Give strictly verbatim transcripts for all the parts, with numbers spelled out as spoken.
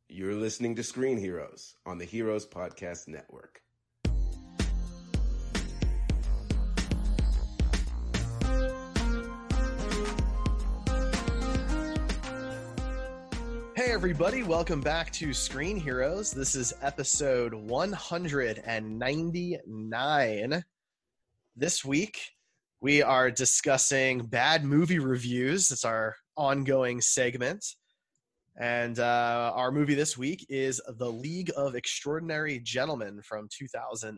You're listening to Screen Heroes on the Heroes Podcast Network. Hey everybody, welcome back to Screen Heroes. This is episode one hundred ninety-nine. This week, we are discussing bad movie reviews. It's our ongoing segment. And uh, our movie this week is The League of Extraordinary Gentlemen from two thousand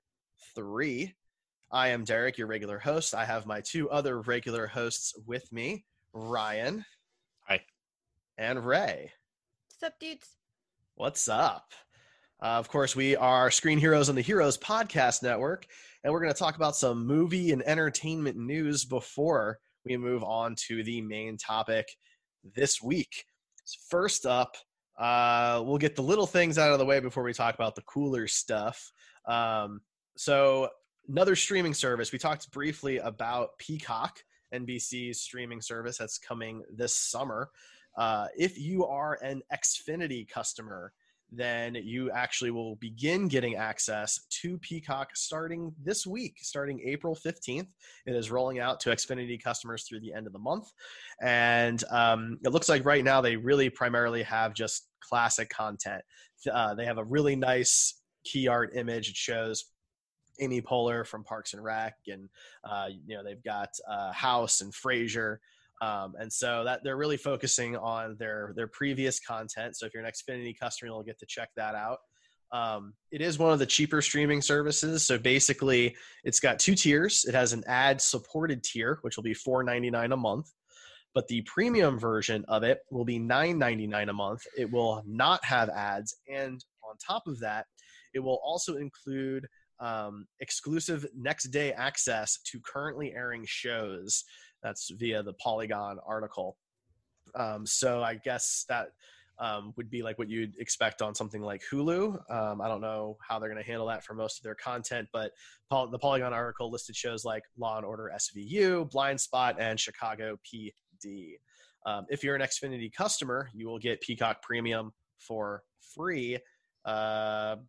three. I am Derek, your regular host. I have my two other regular hosts with me, Ryan. Hi. And Ray. What's up, dudes? What's up? Uh, of course, we are Screen Heroes on the Heroes Podcast Network, and we're going to talk about some movie and entertainment news before we move on to the main topic this week. First up, uh, we'll get the little things out of the way before we talk about the cooler stuff. Um, so another streaming service. We talked briefly about Peacock, N B C's streaming service that's coming this summer. Uh, if you are an Xfinity customer, then you actually will begin getting access to Peacock starting this week, starting April fifteenth. It is rolling out to Xfinity customers through the end of the month. And um, it looks like right now they really primarily have just classic content. Uh, they have a really nice key art image. It shows Amy Poehler from Parks and Rec, and uh, you know, they've got uh, House and Frasier. Um, and so that they're really focusing on their their previous content. So if you're an Xfinity customer, you'll get to check that out. Um, it is one of the cheaper streaming services. So basically, it's got two tiers. It has an ad-supported tier, which will be four ninety-nine a month. But the premium version of it will be nine ninety-nine a month. It will not have ads. And on top of that, it will also include um, exclusive next-day access to currently airing shows. That's via the Polygon article. Um, so I guess that um, would be like what you'd expect on something like Hulu. Um, I don't know how they're going to handle that for most of their content, but Poly- the Polygon article listed shows like Law and Order S V U, Blind Spot, and Chicago P D. Um, if you're an Xfinity customer, you will get Peacock Premium for free uh,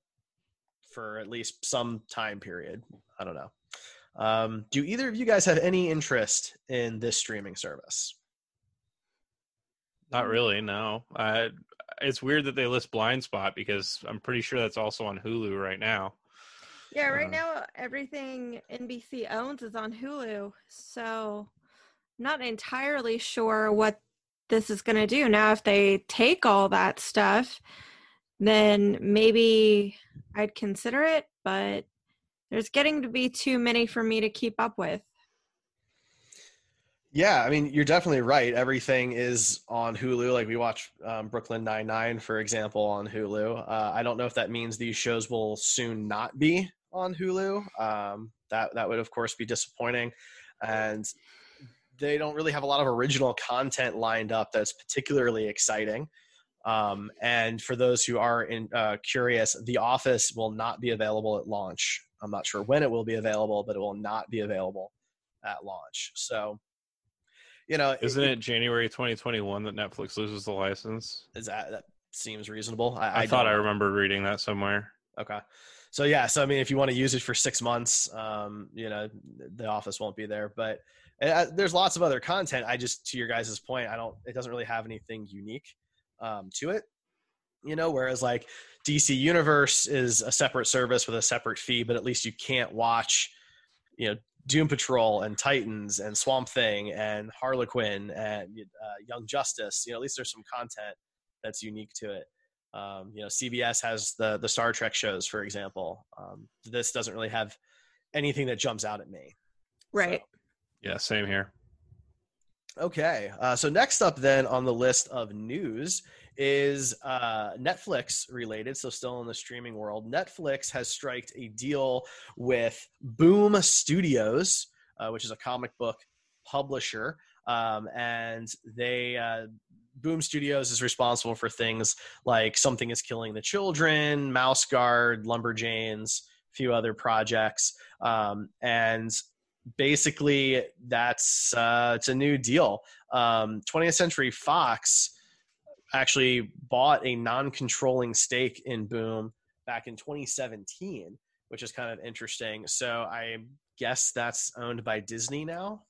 for at least some time period. I don't know. Um, do either of you guys have any interest in this streaming service? Not really, no. Uh, it's weird that they list Blind Spot because I'm pretty sure that's also on Hulu right now. Yeah, right Uh, now everything N B C owns is on Hulu, so I'm not entirely sure what this is going to do. Now, if they take all that stuff, then maybe I'd consider it, but there's getting to be too many for me to keep up with. Yeah, I mean, you're definitely right. Everything is on Hulu. Like we watch um, Brooklyn Nine-Nine, for example, on Hulu. Uh, I don't know if that means these shows will soon not be on Hulu. Um, that that would, of course, be disappointing. And they don't really have a lot of original content lined up that's particularly exciting. Um, and for those who are in, uh, curious, The Office will not be available at launch. I'm not sure when it will be available, but it will not be available at launch. So, you know, Isn't it, it January twenty twenty-one that Netflix loses the license? Is that, that seems reasonable. I, I, I thought I know. remember reading that somewhere. Okay. So yeah, so I mean, if you want to use it for six months, um, you know, The Office won't be there, but uh, there's lots of other content. I just, to your guys' point, I don't, it doesn't really have anything unique um, to it, you know, whereas like D C Universe is a separate service with a separate fee, but at least you can't watch, you know, Doom Patrol and Titans and Swamp Thing and Harlequin and uh, Young Justice. You know, at least there's some content that's unique to it. Um, you know, C B S has the the Star Trek shows, for example. Um, this doesn't really have anything that jumps out at me. Right. So. Yeah, same here. Okay. Uh, so next up then on the list of news is uh, Netflix related. So still in the streaming world, Netflix has striked a deal with Boom Studios, uh, which is a comic book publisher. Um, and they, uh, Boom Studios is responsible for things like Something is Killing the Children, Mouse Guard, Lumberjanes, a few other projects. Um, and basically that's uh, it's a new deal. Um, twentieth Century Fox actually bought a non-controlling stake in Boom back in twenty seventeen, which is kind of interesting. So I guess that's owned by Disney now.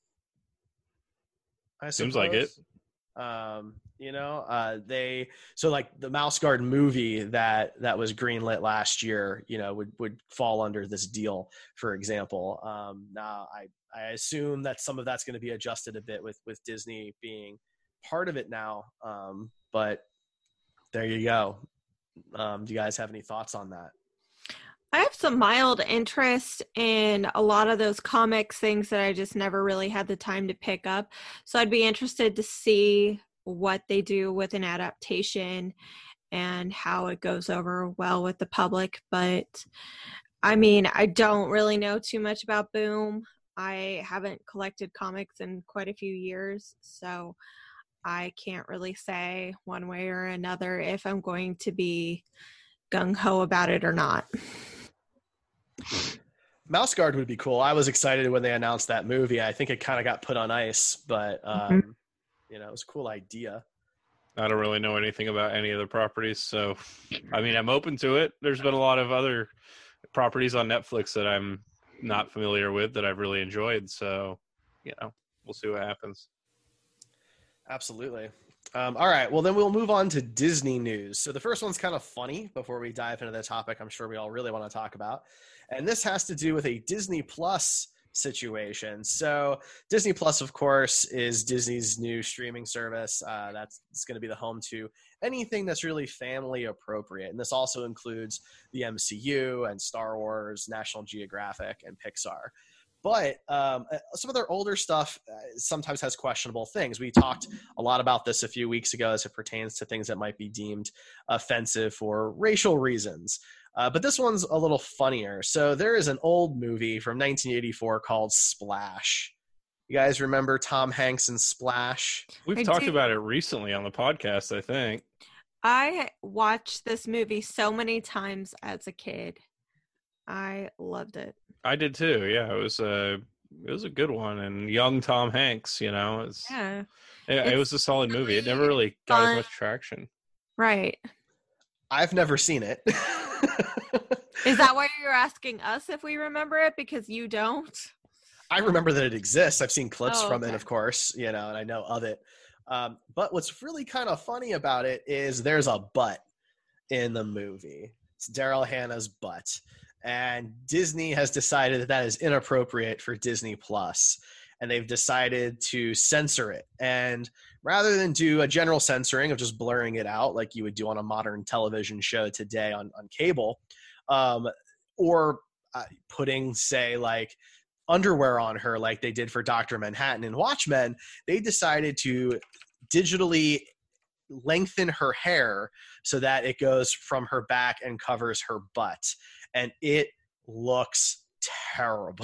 I Seems like it. Um, you know, uh, they so like the Mouse Guard movie that that was greenlit last year, you know, would would fall under this deal, for example. Um, now I I assume that some of that's going to be adjusted a bit with with Disney being part of it now. Um, but there you go. Um, do you guys have any thoughts on that? I have some mild interest in a lot of those comics things that I just never really had the time to pick up. So I'd be interested to see what they do with an adaptation and how it goes over well with the public. But I mean, I don't really know too much about Boom. I haven't collected comics in quite a few years, so I can't really say one way or another if I'm going to be gung-ho about it or not. Mouse Guard would be cool. I was excited when they announced that movie. I think it kind of got put on ice, but um, mm-hmm. you know, it was a cool idea. I don't really know anything about any of the properties, so I mean, I'm open to it. There's been a lot of other properties on Netflix that I'm not familiar with that I've really enjoyed, so you know, we'll see what happens. Absolutely. Um, all right. Well, then we'll move on to Disney news. So the first one's kind of funny before we dive into the topic I'm sure we all really want to talk about. And this has to do with a Disney Plus situation. So Disney Plus, of course, is Disney's new streaming service. Uh, that's it's going to be the home to anything that's really family appropriate. And this also includes the M C U and Star Wars, National Geographic, and Pixar. But um, some of their older stuff uh, sometimes has questionable things. We talked a lot about this a few weeks ago as it pertains to things that might be deemed offensive for racial reasons. Uh, but this one's a little funnier. So there is an old movie from nineteen eighty-four called Splash. You guys remember Tom Hanks in Splash? We've I talked do. about it recently on the podcast, I think. I watched this movie so many times as a kid. I loved it. I did too. Yeah, it was a it was a good one, and young Tom Hanks. You know, it's, Yeah, it, it was a solid movie. It never really got as much traction. right. I've never seen it. Is that why you're asking us if we remember it? Because you don't? I remember that it exists. I've seen clips Oh, from okay. it, of course, you know, and I know of it. Um, but what's really kind of funny about it is there's a butt in the movie. It's Daryl Hannah's butt. And Disney has decided that that is inappropriate for Disney Plus, and they've decided to censor it. And rather than do a general censoring of just blurring it out like you would do on a modern television show today on, on cable, um, or uh, putting, say, like underwear on her like they did for Doctor Manhattan and Watchmen, they decided to digitally lengthen her hair so that it goes from her back and covers her butt. And it looks terrible.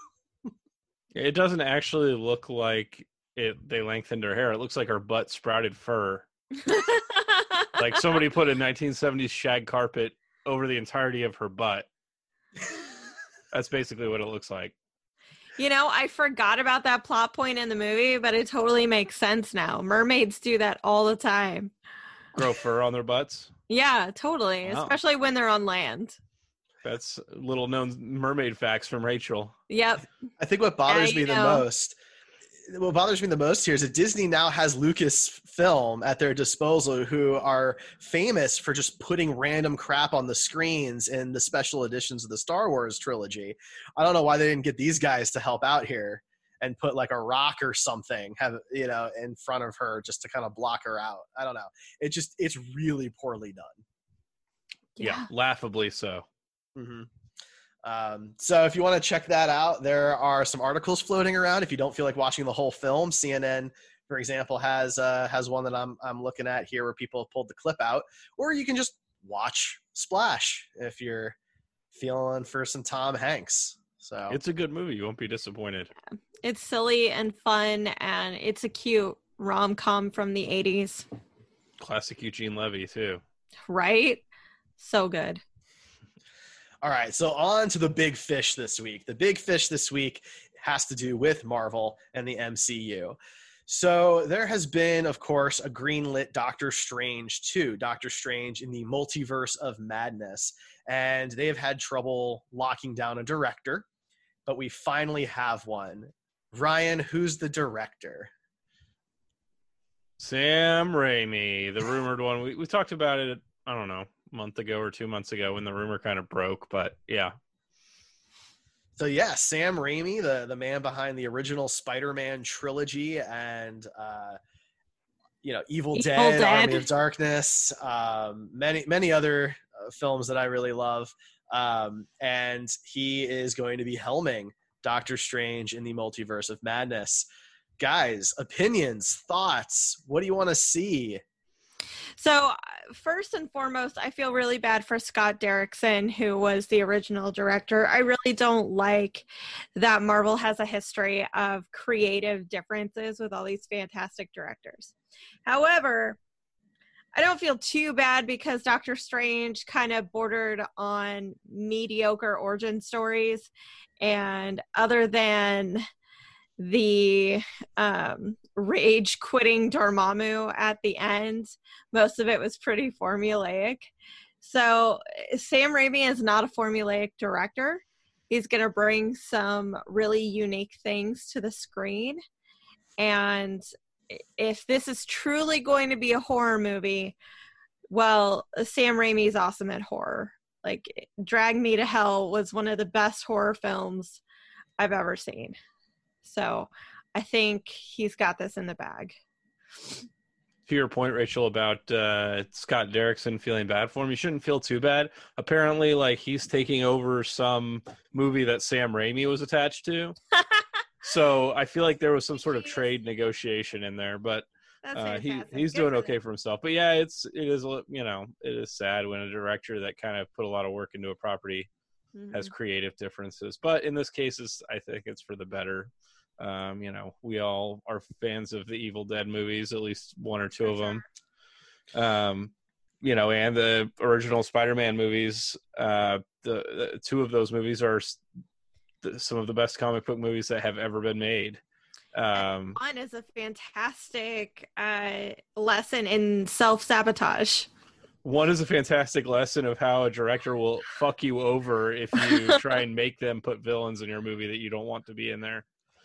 It doesn't actually look like it. They lengthened her hair. It looks like her butt sprouted fur. Like somebody put a nineteen seventies shag carpet over the entirety of her butt. That's basically what it looks like. You know, I forgot about that plot point in the movie, but it totally makes sense now. Mermaids do that all the time. Grow fur on their butts. Yeah, totally. Wow. Especially when they're on land. That's little known mermaid facts from Rachel. Yep. I think what bothers Yeah, me you the know. most, what bothers me the most here is that Disney now has Lucasfilm at their disposal, who are famous for just putting random crap on the screens in the special editions of the Star Wars trilogy. I don't know why they didn't get these guys to help out here and put like a rock or something, have you know, in front of her just to kind of block her out. I don't know. It just it's really poorly done. Yeah, laughably so. Mm-hmm. Um, so if you want to check that out, there are some articles floating around. If you don't feel like watching the whole film, C N N, for example, has uh, has one that I'm I'm looking at here where people have pulled the clip out. Or you can just watch Splash if you're feeling for some Tom Hanks. So It's a good movie. You won't be disappointed. It's silly and fun, and it's a cute rom-com from the eighties. Classic Eugene Levy, too. Right? So good. All right, so on to the big fish this week. The big fish this week has to do with Marvel and the M C U. So there has been, of course, a greenlit Doctor Strange two, Doctor Strange in the Multiverse of Madness. And they have had trouble locking down a director, but we finally have one. Ryan, who's the director? Sam Raimi, the rumored one. We, we talked about it, I don't know, a month ago or two months ago when the rumor kind of broke, but yeah. So yeah, Sam Raimi, the, the man behind the original Spider-Man trilogy and, uh, you know, Evil, Evil Dead, Dead. Army of Darkness, um, many, many other uh, films that I really love. Um, and he is going to be helming Doctor Strange in the Multiverse of Madness. Guys, opinions, thoughts, what do you want to see? So, uh, first and foremost, I feel really bad for Scott Derrickson, who was the original director. I really don't like that Marvel has a history of creative differences with all these fantastic directors. However, I don't feel too bad because Doctor Strange kind of bordered on mediocre origin stories. And other than the um, rage quitting Dormammu at the end, most of it was pretty formulaic. So Sam Raimi is not a formulaic director. He's going to bring some really unique things to the screen. And if this is truly going to be a horror movie, well, Sam Raimi is awesome at horror. Like, Drag Me to Hell was one of the best horror films I've ever seen. So I think he's got this in the bag. To your point, Rachel, about uh, Scott Derrickson feeling bad for him, you shouldn't feel too bad. Apparently, like, he's taking over some movie that Sam Raimi was attached to. So I feel like there was some sort of trade negotiation in there, but uh, he he's Good doing for okay them. for himself. But yeah, it's it is you know it is sad when a director that kind of put a lot of work into a property Mhm. has creative differences. But in this case, is I think it's for the better. Um, you know, we all are fans of the Evil Dead movies, at least one or two For of sure. them. Um, you know, and the original Spider-Man movies. Uh, the, the two of those movies are s- the, some of the best comic book movies that have ever been made. Um, One is a fantastic uh, lesson in self-sabotage. one is a fantastic lesson of how a director will fuck you over if you try and make them put villains in your movie that you don't want to be in there.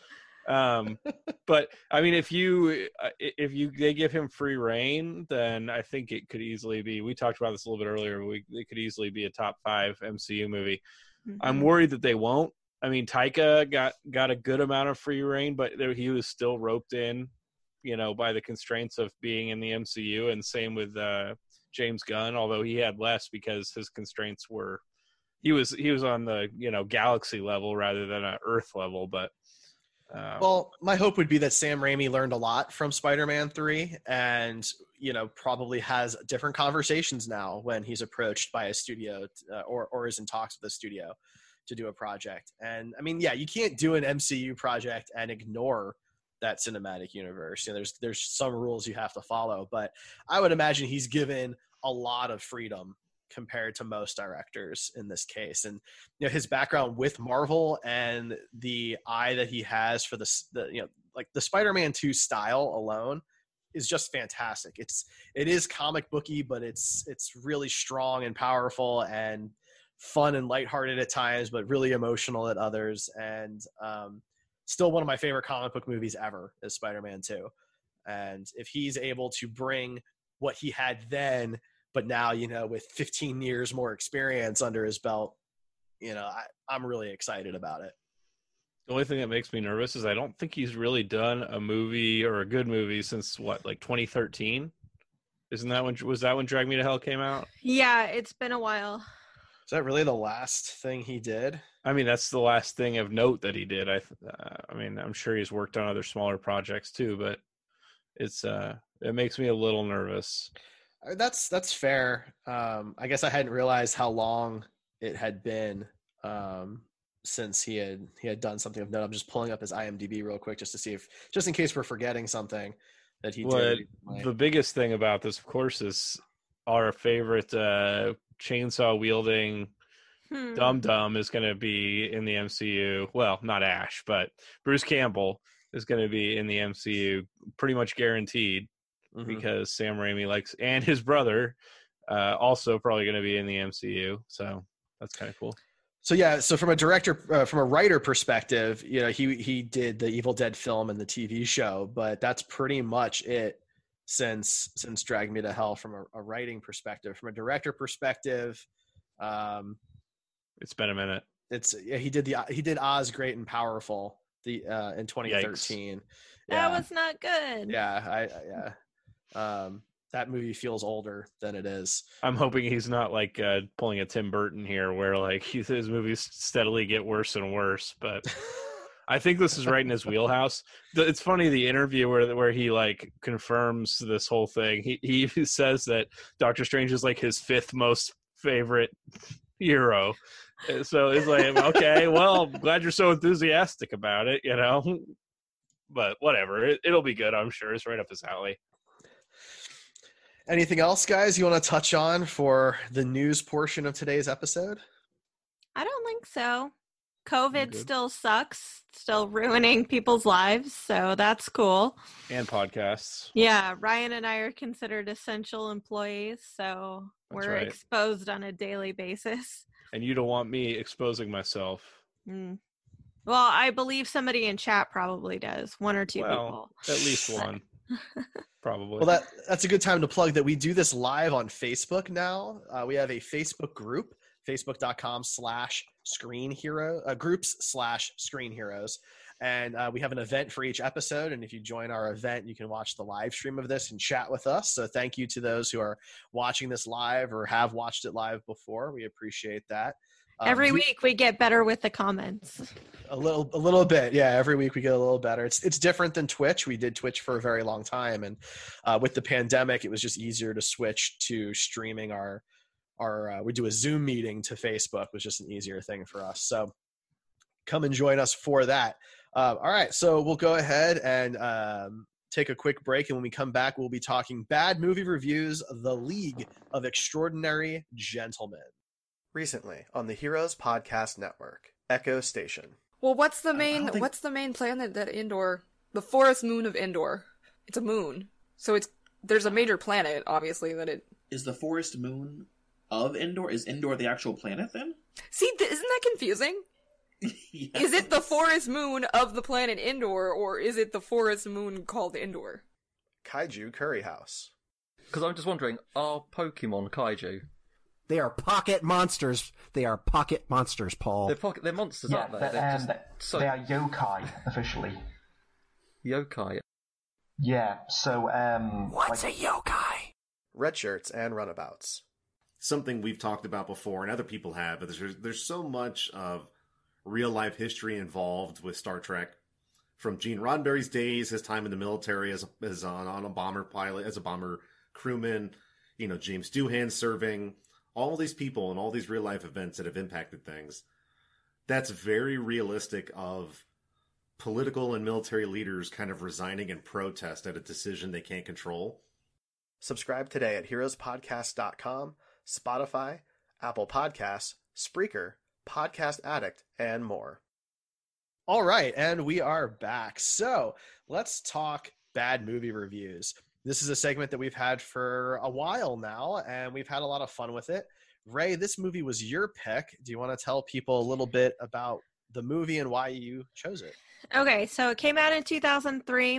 Um, but I mean, if you uh, if you they give him free reign, then I think it could easily be. We talked about this a little bit earlier. But we, it could easily be a top five M C U movie. Mhm. I'm worried that they won't. I mean, Taika got got a good amount of free reign, but there, he was still roped in, you know, by the constraints of being in the M C U. And same with uh, James Gunn, although he had less because his constraints were he was he was on the you know galaxy level rather than a Earth level, but. Um, Well, my hope would be that Sam Raimi learned a lot from Spider-Man three and, you know, probably has different conversations now when he's approached by a studio uh, or, or is in talks with a studio to do a project. And I mean, yeah, you can't do an M C U project and ignore that cinematic universe. You know, there's, there's some rules you have to follow, but I would imagine he's given a lot of freedom compared to most directors in this case. And, you know, his background with Marvel and the eye that he has for the, the you know, like the Spider-Man two style alone is just fantastic. It's, it is comic booky, but it's, it's really strong and powerful and fun and lighthearted at times, but really emotional at others. And um, still one of my favorite comic book movies ever is Spider-Man two. And if he's able to bring what he had then, but now, you know, with fifteen years more experience under his belt, you know, I, I'm really excited about it. The only thing that makes me nervous is I don't think he's really done a movie or a good movie since what, like twenty thirteen? Isn't that when was that when Drag Me to Hell came out? Yeah, it's been a while. Is that really the last thing he did? I mean, that's the last thing of note that he did. I, uh, I mean, I'm sure he's worked on other smaller projects too, but it's uh, it makes me a little nervous. That's that's fair. Um, I guess I hadn't realized how long it had been um, since he had he had done something of note. I'm just pulling up his I M D B real quick just to see if, just in case we're forgetting something that he What did. recently. the biggest thing about this, of course, is our favorite uh, chainsaw wielding Hmm. Dum Dum is going to be in the M C U. Well, not Ash, but Bruce Campbell. is going to be in the M C U, pretty much guaranteed, Mhm. because Sam Raimi likes, and his brother uh, also probably going to be in the M C U. So that's kind of cool. So yeah, so from a director, uh, from a writer perspective, you know, he he did the Evil Dead film and the T V show, but that's pretty much it since since Drag Me to Hell from a, a writing perspective. From a director perspective, um, It's been a minute. it's yeah, he did the he did Oz Great and Powerful the uh, in twenty thirteen. That Yeah, was not good. yeah, I, I yeah. Um, that movie feels older than it is. I'm hoping he's not like uh, pulling a Tim Burton here, where like he, his movies steadily get worse and worse. But I think this is right in his wheelhouse. The- It's funny, the interview where where he like confirms this whole thing. He he says that Doctor Strange is like his fifth most favorite hero. And so it's like, okay, well, I'm glad you're so enthusiastic about it, you know. But whatever, it, it'll be good, I'm sure. It's right up his alley. Anything else, guys, you want to touch on for the news portion of today's episode? I don't think so. COVID good. still sucks, still ruining people's lives, so that's cool. And podcasts. Yeah, Ryan and I are considered essential employees, so That's we're right. exposed on a daily basis. And you don't want me exposing myself. Mm. Well, I believe somebody in chat probably does, one or two Well, people. at least one. Probably. Well, that that's a good time to plug that we do this live on Facebook now. Uh, we have a Facebook group, facebook.com slash screen hero uh, groups slash screen heroes. And uh, we have an event for each episode. And if you join our event, you can watch the live stream of this and chat with us. So thank you to those who are watching this live or have watched it live before. We appreciate that. Um, Every do- week we get better with the comments. A little, a little bit, yeah. Every week we get a little better. It's it's different than Twitch. We did Twitch for a very long time, and uh, with the pandemic, it was just easier to switch to streaming our our. Uh, we do a Zoom meeting to Facebook, was just an easier thing for us. So come and join us for that. Uh, all right, so we'll go ahead and um, take a quick break, and when we come back, we'll be talking bad movie reviews, The League of Extraordinary Gentlemen. Recently on the Heroes Podcast Network, Echo Station. Well, what's the I main don't think- what's the main planet that Endor? The forest moon of Endor. It's a moon. So it's there's a major planet, obviously, that it Is the forest moon of Endor? Is Endor the actual planet then? See, th- isn't that confusing? Is it the forest moon of the planet Endor, or is it the forest moon called Endor? Kaiju Curry House. Because I'm just wondering, are Pokemon kaiju? They are pocket monsters. They are pocket monsters, Paul. They're pocket, they're monsters, Yeah, aren't they? they're, They're um, just they're- so they are yokai officially. yokai. Yeah, so um, What's like, a yokai? Red Shirts and Runabouts. Something we've talked about before and other people have, but there's there's so much of real life history involved with Star Trek. From Gene Roddenberry's days, his time in the military as a, as on, on a bomber pilot, as a bomber crewman, you know, James Doohan serving, all these people and all these real life events that have impacted things. That's very realistic of political and military leaders kind of resigning in protest at a decision they can't control. Subscribe today at heroes podcast dot com, Spotify, Apple Podcasts, Spreaker, Podcast Addict, and more. All right, and we are back. So let's talk bad movie reviews. This is a segment that we've had for a while now, and we've had a lot of fun with it. Ray, this movie was your pick. Do you want to tell people a little bit about the movie and why you chose it? Okay, so it came out in two thousand three,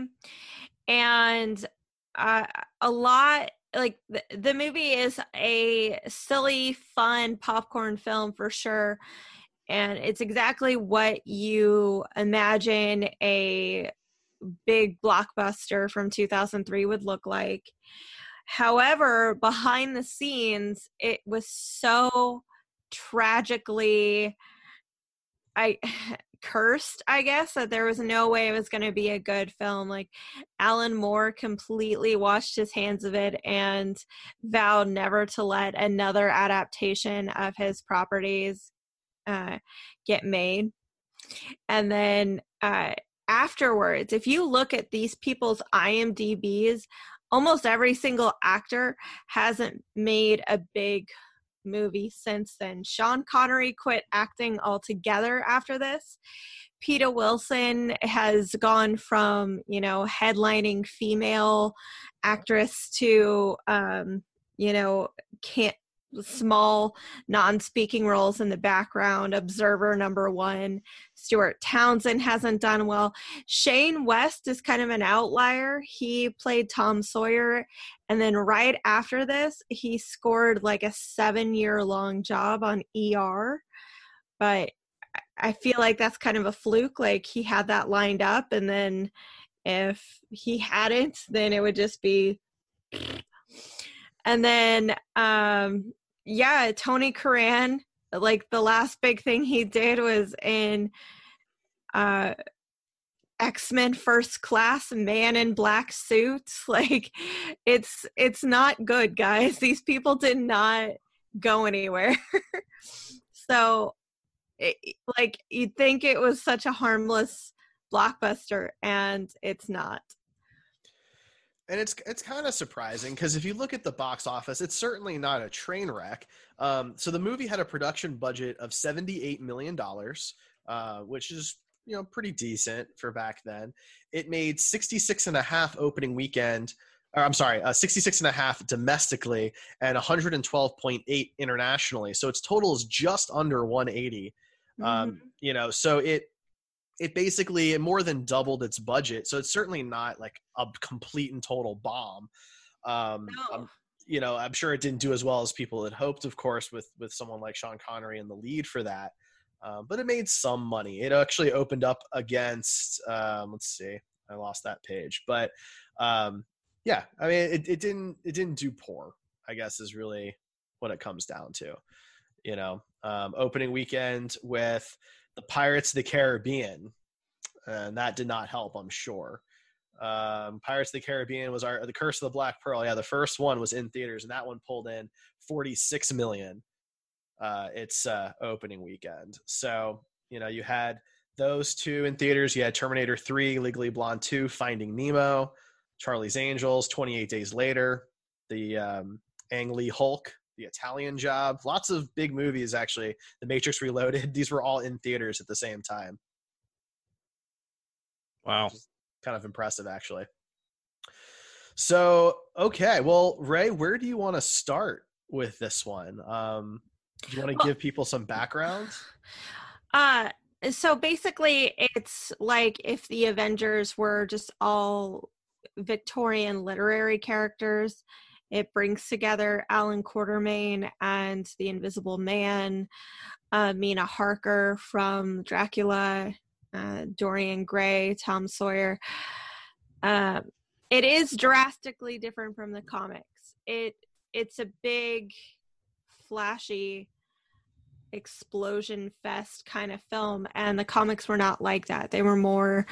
and uh, a lot like the, the movie is a silly, fun popcorn film for sure, and it's exactly what you imagine a big blockbuster from two thousand three would look like. However, behind the scenes, it was so tragically I cursed, I guess, that there was no way it was going to be a good film. Like, Alan Moore completely washed his hands of it and vowed never to let another adaptation of his properties uh, get made. And then uh, afterwards, if you look at these people's I M D B's, almost every single actor hasn't made a big movie since then. Sean Connery quit acting altogether after this. Peta Wilson has gone from, you know, headlining female actress to, um, you know, can't small non-speaking roles in the background. Observer number one. Stuart Townsend hasn't done well. Shane West is kind of an outlier. He played Tom Sawyer, and then right after this he scored like a seven-year long job on E R, but I feel like that's kind of a fluke. Like he had that lined up, and then if he hadn't, then it would just be. And then um yeah, Tony Curran, like the last big thing he did was in uh, X-Men First Class, Man in Black Suits. Like, it's it's not good, guys. These people did not go anywhere. So, it, like, you'd think it was such a harmless blockbuster, and it's not. And it's it's kind of surprising because if you look at the box office, it's certainly not a train wreck. Um, so the movie had a production budget of seventy-eight million dollars, uh, which is, you know, pretty decent for back then. It made sixty-six and a half opening weekend. Or I'm sorry, uh, sixty-six and a half domestically and one hundred twelve point eight internationally. So its total is just under one eighty. Mm-hmm. Um, you know, so it. It basically it more than doubled its budget, so it's certainly not like a complete and total bomb. Um, no. um, you know, I'm sure it didn't do as well as people had hoped, of course, with with someone like Sean Connery in the lead for that. Um, but it made some money. It actually opened up against. Um, let's see, I lost that page, but um, yeah, I mean, it, it didn't it didn't do poor, I guess, is really what it comes down to. You know, um, opening weekend with the Pirates of the Caribbean, and that did not help, I'm sure. Um, Pirates of the Caribbean was our the Curse of the Black Pearl. Yeah, the first one was in theaters, and that one pulled in forty-six million. Uh, its uh, opening weekend. So you know, you had those two in theaters. You had Terminator three, Legally Blonde two, Finding Nemo, Charlie's Angels, twenty-eight Days Later, the um, Ang Lee Hulk, The Italian Job. Lots of big movies, actually. The Matrix Reloaded. These were all in theaters at the same time. Wow. Kind of impressive, actually. So, okay. Well, Ray, where do you want to start with this one? Um, do you want to well, give people some background? Uh, so basically, it's like if the Avengers were just all Victorian literary characters. It brings together Alan Quatermain and the Invisible Man, uh, Mina Harker from Dracula, uh, Dorian Gray, Tom Sawyer. Uh, it is drastically different from the comics. It it's a big, flashy, explosion fest kind of film, and the comics were not like that. They were more,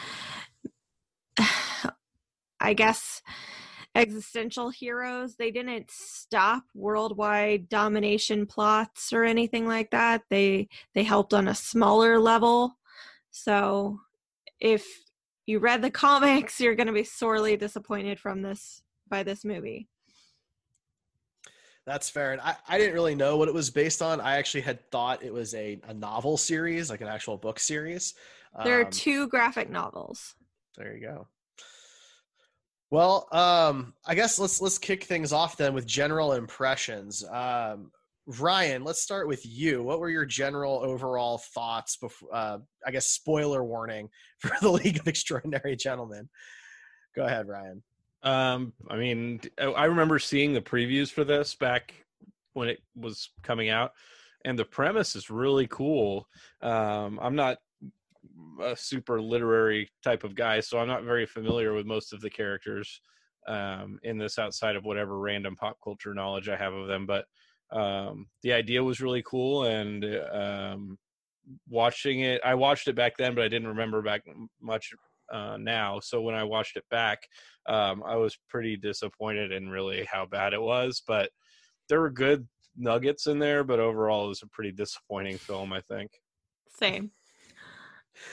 I guess, existential heroes. They didn't stop worldwide domination plots or anything like that. They they helped on a smaller level. So if you read the comics, you're going to be sorely disappointed from this by this movie. That's fair. And I, I didn't really know what it was based on. I actually had thought it was a, a novel series, like an actual book series. There are Um, two graphic novels. There you go. Well, um, I guess let's let's kick things off then with general impressions. Um, Ryan, let's start with you. What were your general overall thoughts before? Uh, I guess spoiler warning for the League of Extraordinary Gentlemen. Go ahead, Ryan. Um, I mean, I remember seeing the previews for this back when it was coming out, and the premise is really cool. Um, I'm not a super literary type of guy, so I'm not very familiar with most of the characters um, in this outside of whatever random pop culture knowledge I have of them. But um, the idea was really cool, and um, watching it, I watched it back then, but I didn't remember back much uh, now. So when I watched it back, um, I was pretty disappointed in really how bad it was. But there were good nuggets in there, but overall it was a pretty disappointing film, I think. Same.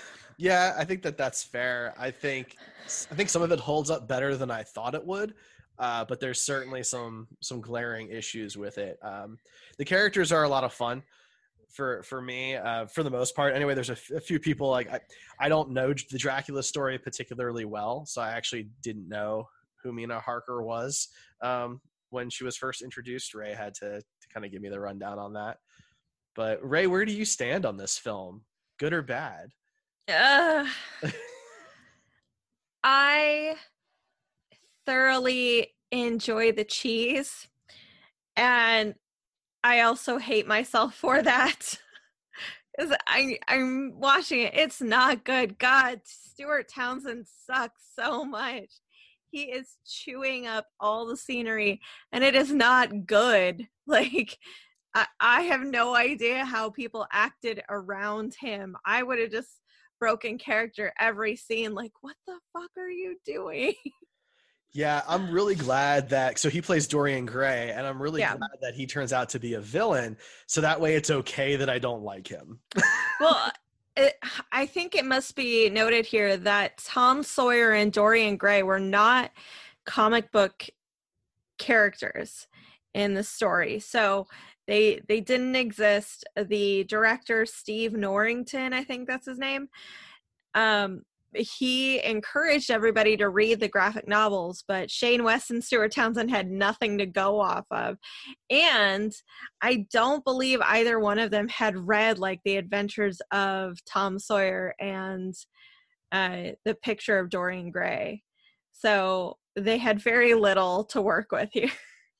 Yeah, I think that that's fair. I think I think some of it holds up better than I thought it would. uh, but there's certainly some some glaring issues with it. Um, the characters are a lot of fun for for me, uh, for the most part. Anyway, there's a, f- a few people like I, I don't know the Dracula story particularly well, so I actually didn't know who Mina Harker was um, when she was first introduced. Ray had to, to kind of give me the rundown on that. But Ray, where do you stand on this film? Good or bad? Uh, I thoroughly enjoy the cheese, and I also hate myself for that. Because I I'm watching it. It's not good. God, Stuart Townsend sucks so much. He is chewing up all the scenery, and it is not good. Like, I, I have no idea how people acted around him. I would have just broken character every scene. Like, what the fuck are you doing? Yeah, I'm really glad that, so he plays Dorian Gray, and I'm really Yeah. glad that he turns out to be a villain, so that way it's okay that I don't like him. Well, it, I think it must be noted here that Tom Sawyer and Dorian Gray were not comic book characters in the story. So they they didn't exist. The director, Steve Norrington, I think that's his name, um, he encouraged everybody to read the graphic novels, but Shane West and Stuart Townsend had nothing to go off of. And I don't believe either one of them had read like The Adventures of Tom Sawyer and uh, The Picture of Dorian Gray. So they had very little to work with here.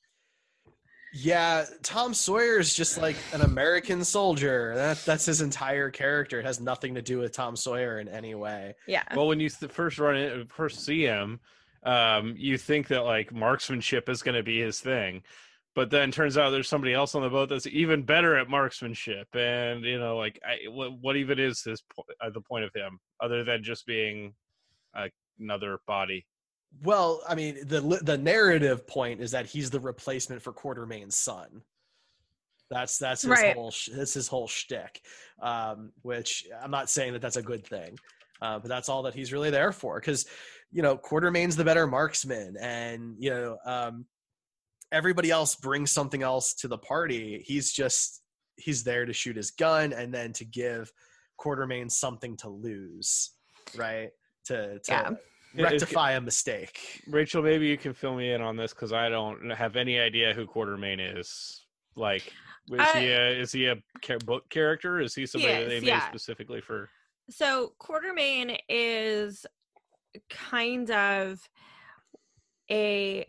Yeah, Tom Sawyer is just like an American soldier. That, that's his entire character. It has nothing to do with Tom Sawyer in any way. Yeah. Well, when you th- first run in, first see him, um, you think that like marksmanship is going to be his thing, but then turns out there's somebody else on the boat that's even better at marksmanship. And you know, like, I, what, what even is his po- uh, the point of him other than just being uh, another body? Well, I mean, the the narrative point is that he's the replacement for Quatermain's son. That's that's his Right. whole sh- that's his whole shtick. Um, which I'm not saying that that's a good thing, uh, but that's all that he's really there for. Because you know, Quatermain's the better marksman, and you know, um, everybody else brings something else to the party. He's just he's there to shoot his gun and then to give Quatermain something to lose, right? To to. Yeah. rectify a mistake. Rachel, maybe you can fill me in on this because I don't have any idea who Quatermain is. Like, is I- he a, is he a ca- book character? Is he somebody that is, they made yeah. specifically for? So Quatermain is kind of a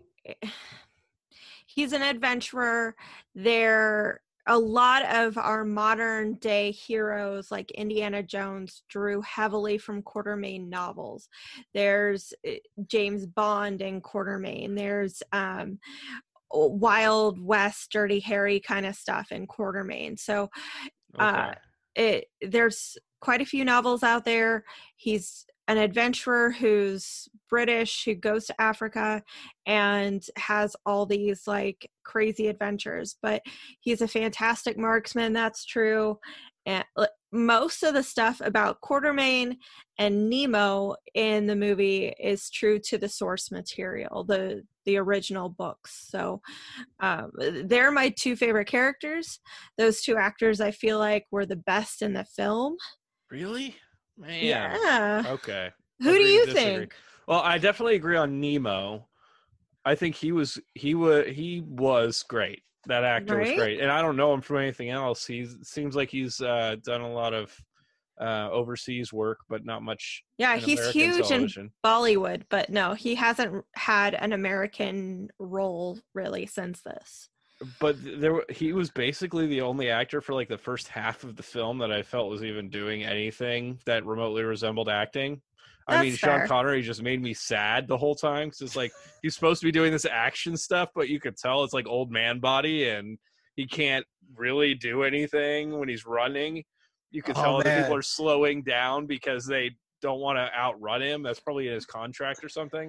he's an adventurer. There a lot of our modern day heroes like Indiana Jones drew heavily from Quatermain novels. There's uh, James Bond in Quatermain. There's um Wild West, Dirty Harry kind of stuff in Quatermain. So uh it there's quite a few novels out there. He's an adventurer who's British, who goes to Africa and has all these like crazy adventures, but he's a fantastic marksman. That's true. And uh, most of the stuff about Quatermain and Nemo in the movie is true to the source material, the the original books. So um, they're my two favorite characters. Those two actors I feel like were the best in the film. Really? Man. Yeah. Okay. Who do Agree to you disagree. think? Well, I definitely agree on Nemo. I think he was he was he was great. That actor was Right? great, and I don't know him from anything else. He seems like he's uh, done a lot of uh, overseas work, but not much. Yeah, in he's American huge television. in Bollywood, but no, he hasn't had an American role really since this. But there, were- he was basically the only actor for like the first half of the film that I felt was even doing anything that remotely resembled acting. I That's mean, Sean fair. Connery just made me sad the whole time because it's like he's supposed to be doing this action stuff, but you could tell it's like old man body, and he can't really do anything when he's running. You could Oh, tell that people man. are slowing down because they don't want to outrun him. That's probably in his contract or something.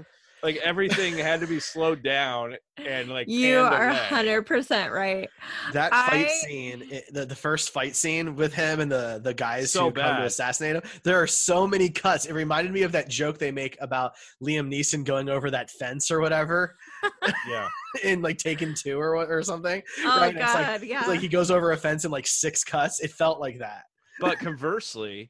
Like everything had to be slowed down and like You panned are away. one hundred percent right. That fight I- scene, it- the, the first fight scene with him and the, the guys So who come to bad. assassinate him, there are so many cuts. It reminded me of that joke they make about Liam Neeson going over that fence or whatever Yeah. in like Taken Two or what- or something. Oh right? It's like, God, yeah. it's like he goes over a fence in like six cuts. It felt like that. But conversely,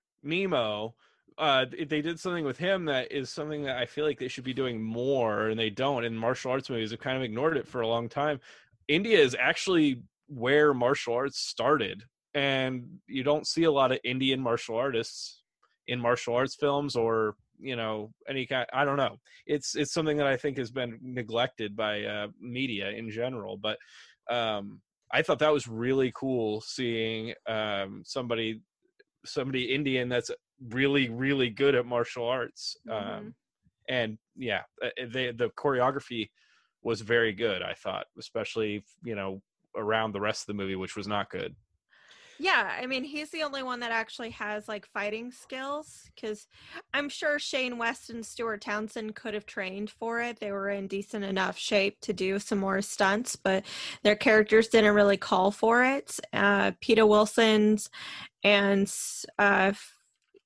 Nemo, uh, th- they did something with him that is something that I feel like they should be doing more, and they don't. In martial arts movies, have kind of ignored it for a long time. India is actually where martial arts started, and you don't see a lot of Indian martial artists in martial arts films or you know any kind. I don't know. It's it's something that I think has been neglected by uh, media in general, but. Um, I thought that was really cool seeing um, somebody somebody Indian that's really really good at martial arts. Mhm. Um, and yeah, they, the choreography was very good, I thought, especially you know around the rest of the movie, which was not good. Yeah, I mean, he's the only one that actually has like fighting skills because I'm sure Shane West and Stuart Townsend could have trained for it. They were in decent enough shape to do some more stunts, but their characters didn't really call for it. Uh, Peter Wilson's and uh, F-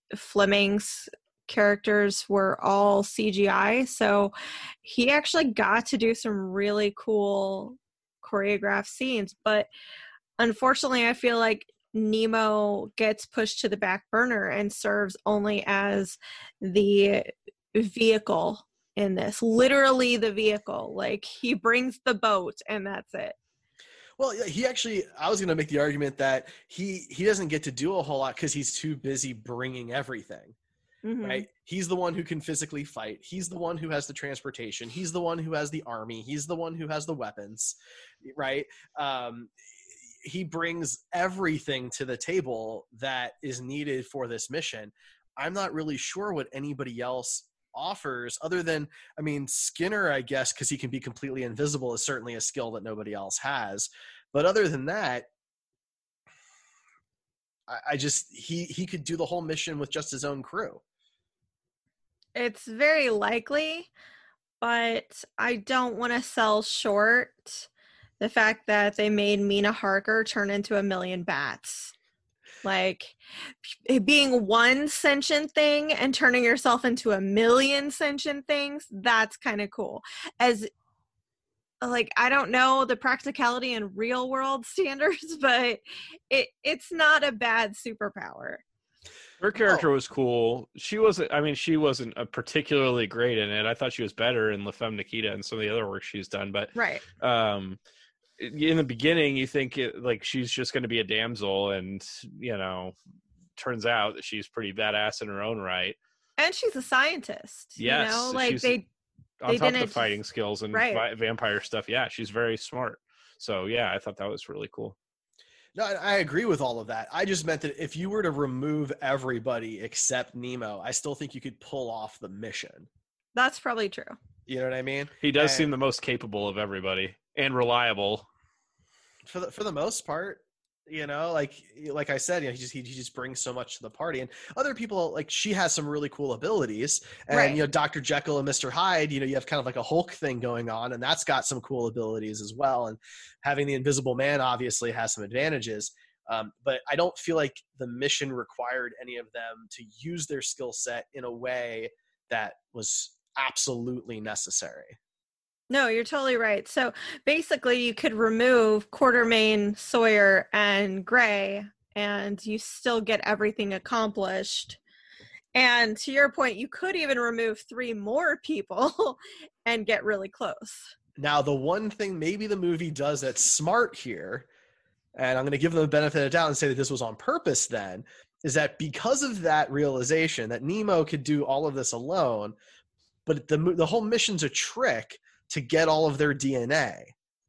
Fleming's characters were all C G I, so he actually got to do some really cool choreographed scenes, but unfortunately, I feel like Nemo gets pushed to the back burner and serves only as the vehicle in this. Literally the vehicle. Like, he brings the boat and that's it. Well, yeah, he actually, I was going to make the argument that he, he doesn't get to do a whole lot because he's too busy bringing everything. Mhm. Right? He's the one who can physically fight. He's the one who has the transportation. He's the one who has the army. He's the one who has the weapons, right? Um, he brings everything to the table that is needed for this mission. I'm not really sure what anybody else offers other than, I mean, Skinner, I guess, because he can be completely invisible is certainly a skill that nobody else has. But other than that, I, I just, he, he could do the whole mission with just his own crew. It's very likely, but I don't want to sell short the fact that they made Mina Harker turn into a million bats. Like, being one sentient thing and turning yourself into a million sentient things, that's kind of cool. As, like, I don't know the practicality in real world standards, but it it's not a bad superpower. Her character was cool. She wasn't, I mean, she wasn't a particularly great in it. I thought she was better in La Femme Nikita and some of the other work she's done. But Right. um, in the beginning, you think it, like she's just going to be a damsel, and, you know, turns out that she's pretty badass in her own right. And she's a scientist. Yes, You know, like she's- they On they top of the didn't fighting just- skills and right. vi- vampire stuff, yeah, she's very smart. So, yeah, I thought that was really cool. No, I I agree with all of that. I just meant that if you were to remove everybody except Nemo, I still think you could pull off the mission. That's probably true. You know what I mean? He does And seem the most capable of everybody and reliable. for the for the most part, you know, like like I said, you know, he just he, he just brings so much to the party. And other people, like, she has some really cool abilities. And Right. you know, Doctor Jekyll and Mister Hyde, you know, you have kind of like a Hulk thing going on, and that's got some cool abilities as well. And having the Invisible Man obviously has some advantages. Um, but I don't feel like the mission required any of them to use their skill set in a way that was absolutely necessary. No, you're totally right. So basically, you could remove Quartermain, Sawyer, and Gray, and you still get everything accomplished. And to your point, you could even remove three more people and get really close. Now, the one thing maybe the movie does that's smart here, and I'm going to give them the benefit of the doubt and say that this was on purpose then, is that because of that realization that Nemo could do all of this alone, but the the whole mission's a trick to get all of their D N A.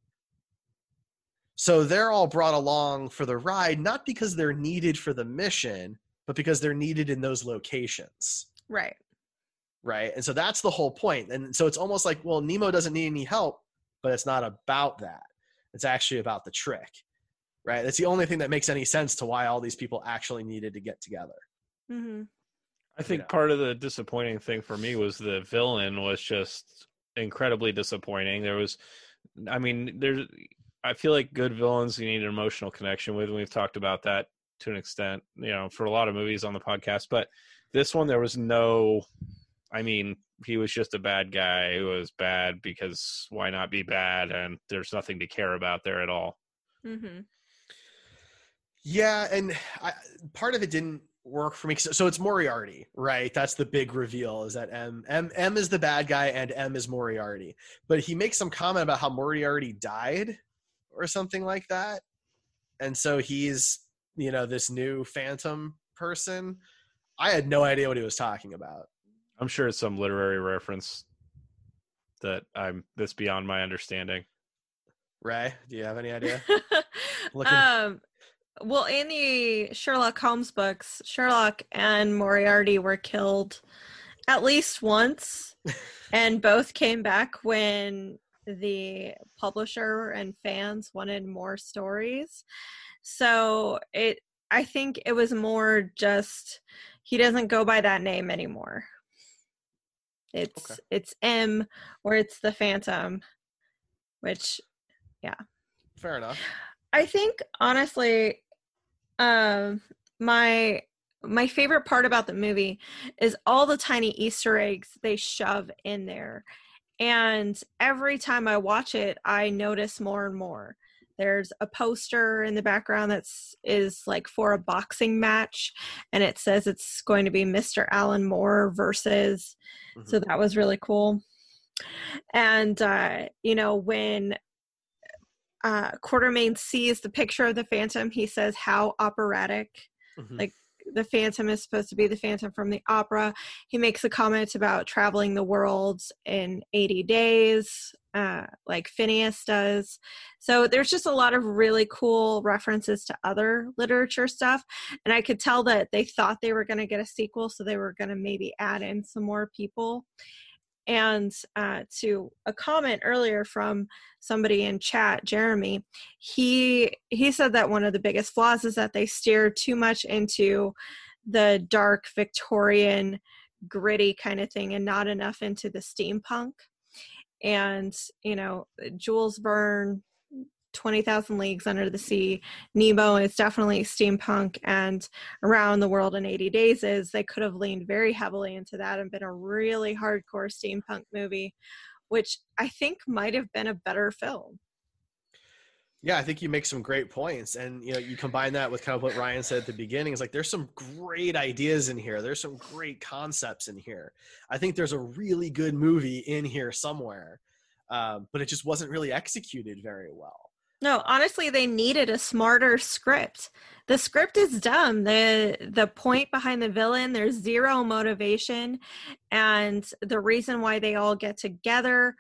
So they're all brought along for the ride, not because they're needed for the mission, but because they're needed in those locations. Right. Right. And so that's the whole point. And so it's almost like, well, Nemo doesn't need any help, but it's not about that. It's actually about the trick. Right. That's the only thing that makes any sense to why all these people actually needed to get together. Mm-hmm. I think know. part of the disappointing thing for me was the villain was just incredibly disappointing. There was, I mean, there's, I feel like good villains you need an emotional connection with, and we've talked about that to an extent, you know, for a lot of movies on the podcast. But this one, there was no, I mean, he was just a bad guy who was bad because why not be bad? And there's nothing to care about there at all. Mm-hmm. Yeah, and I, part of it didn't work for me. So, so it's Moriarty, right? That's the big reveal, is that M, M M is the bad guy and M is Moriarty. But he makes some comment about how Moriarty died or something like that. And so he's, you know, this new Phantom person. I had no idea what he was talking about. I'm sure it's some literary reference that I'm that's beyond my understanding. Ray, do you have any idea? Looking- um, well, in the Sherlock Holmes books, Sherlock and Moriarty were killed at least once, and both came back when the publisher and fans wanted more stories. So it, I think it was more just he doesn't go by that name anymore. It's Okay. it's M or it's the Phantom, which, yeah. Fair enough. I think honestly, um, my my favorite part about the movie is all the tiny Easter eggs they shove in there, and every time I watch it, I notice more and more. There's a poster in the background that's is like for a boxing match, and it says it's going to be Mister Alan Moore versus. Mm-hmm. So that was really cool. And uh, you know, when uh, Quartermain sees the picture of the Phantom, he says, "How operatic!" Mm-hmm. Like the Phantom is supposed to be the Phantom from the opera. He makes a comment about traveling the world in eighty days. Uh, like Phineas does. So there's just a lot of really cool references to other literature stuff. And I could tell that they thought they were going to get a sequel, so they were going to maybe add in some more people. And uh, to a comment earlier from somebody in chat, Jeremy, he he said that one of the biggest flaws is that they steer too much into the dark Victorian gritty kind of thing and not enough into the steampunk. And, you know, Jules Verne, twenty thousand Leagues Under the Sea, Nemo is definitely steampunk, and Around the World in eighty days is, they could have leaned very heavily into that and been a really hardcore steampunk movie, which I think might have been a better film. Yeah, I think you make some great points. And, you know, you combine that with kind of what Ryan said at the beginning. It's like, there's some great ideas in here. There's some great concepts in here. I think there's a really good movie in here somewhere, um, but it just wasn't really executed very well. No, honestly, they needed a smarter script. The script is dumb. The the point behind the villain, there's zero motivation. And the reason why they all get together,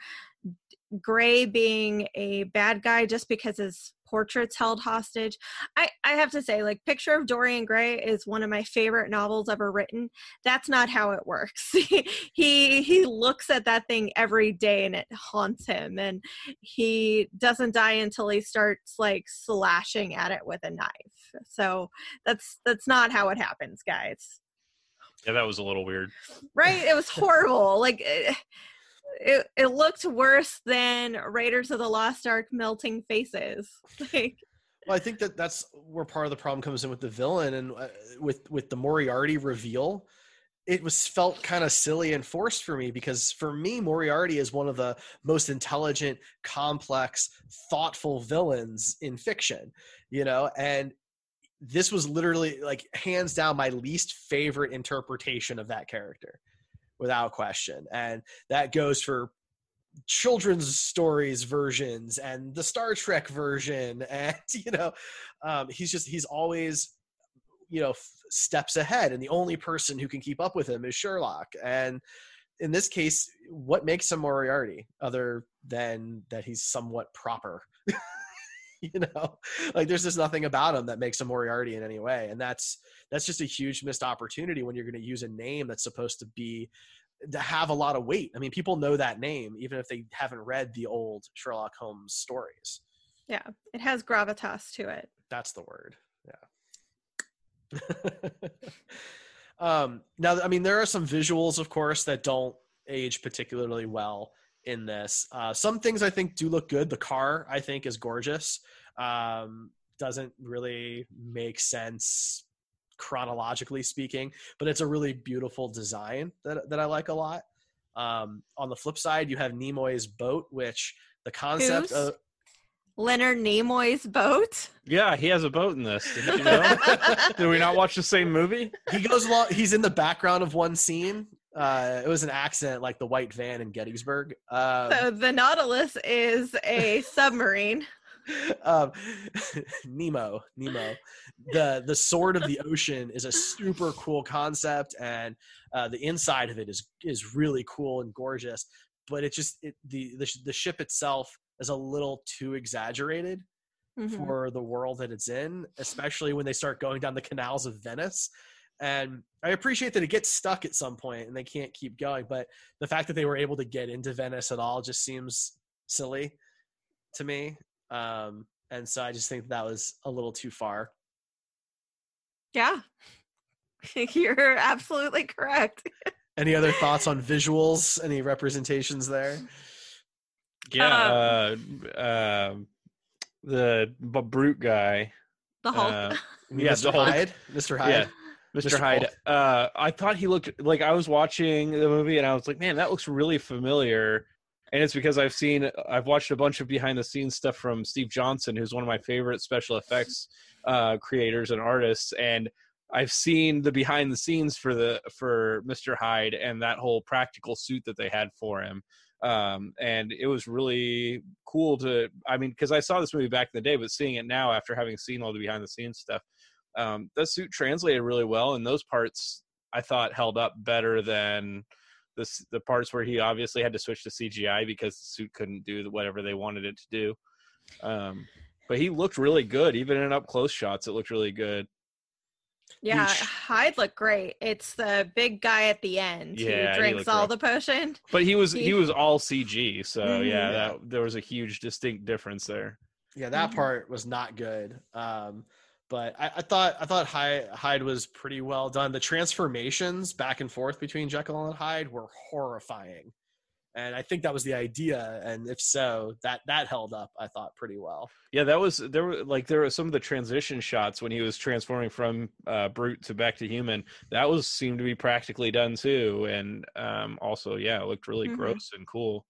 Gray being a bad guy just because his portrait's held hostage. I, I have to say, like, Picture of Dorian Gray is one of my favorite novels ever written. That's not how it works. he he looks at that thing every day and it haunts him, and he doesn't die until he starts like slashing at it with a knife. So that's that's not how it happens, guys. Yeah, that was a little weird. Right? It was horrible. Like it, It it looked worse than Raiders of the Lost Ark melting faces. Like, well, I think that that's where part of the problem comes in with the villain, and uh, with with the Moriarty reveal. It was felt kind of silly and forced for me, because for me, Moriarty is one of the most intelligent, complex, thoughtful villains in fiction. You know, and this was literally, like, hands down my least favorite interpretation of that character, without question. And that goes for children's stories versions and the Star Trek version. And, you know, um, he's just, he's always, you know, f- steps ahead. And the only person who can keep up with him is Sherlock. And in this case, what makes him Moriarty other than that he's somewhat proper? You know, like, there's just nothing about him that makes him Moriarty in any way. And that's, that's just a huge missed opportunity when you're going to use a name that's supposed to be, to have a lot of weight. I mean, people know that name, even if they haven't read the old Sherlock Holmes stories. Yeah. It has gravitas to it. That's the word. Yeah. Um, now, I mean, there are some visuals, of course, that don't age particularly well in this. Uh, some things I think do look good. The car, I think, is gorgeous. Um, doesn't really make sense chronologically speaking, but it's a really beautiful design that that I like a lot. Um, on the flip side, you have Nimoy's boat, which the concept Who's? of Leonard Nimoy's boat. Yeah, he has a boat in this. Did you know? Did we not watch the same movie? He goes along. He's in the background of one scene. Uh, it was an accident, like the white van in Gettysburg. Um, So the Nautilus is a submarine. um, Nemo, Nemo, the the sword of the ocean is a super cool concept, and uh, the inside of it is is really cool and gorgeous. But it just it, the the the ship itself is a little too exaggerated Mhm. for the world that it's in, especially when they start going down the canals of Venice. And I appreciate that it gets stuck at some point and they can't keep going, but the fact that they were able to get into Venice at all just seems silly to me. Um, and so I just think that was a little too far. Yeah. You're absolutely correct. Any other thoughts on visuals? Any representations there? Yeah, uh, uh, the b- brute guy. The Hulk. Uh, I mean, yeah, Mister the Hulk. Hyde? Mister Hyde? Yeah, Mister Mister Hyde. Hulk. Uh, I thought he looked like I was watching the movie and I was like, man, that looks really familiar. And it's because I've seen, I've watched a bunch of behind the scenes stuff from Steve Johnson, who's one of my favorite special effects uh, creators and artists. And I've seen the behind the scenes for the for Mister Hyde and that whole practical suit that they had for him. Um, and it was really cool to, I mean, because I saw this movie back in the day, but seeing it now after having seen all the behind the scenes stuff, um, that suit translated really well. And those parts I thought held up better than the, the parts where he obviously had to switch to C G I because the suit couldn't do whatever they wanted it to do. Um, but he looked really good. Even in up close shots, it looked really good. Yeah, He sh- Hyde looked great. It's the big guy at the end Yeah, he who drinks looked all rough. the potion. But he was He- he was all C G, so Mhm. yeah, that there was a huge distinct difference there. Yeah, that Mhm. part was not good. Um, but I, I thought I thought Hyde, Hyde was pretty well done. The transformations back and forth between Jekyll and Hyde were horrifying, and I think that was the idea. And if so, that that held up, I thought, pretty well. Yeah, that was there were like there were some of the transition shots when he was transforming from uh, brute to back to human. That was seemed to be practically done too, and um, also yeah, it looked really Mhm. gross and cool.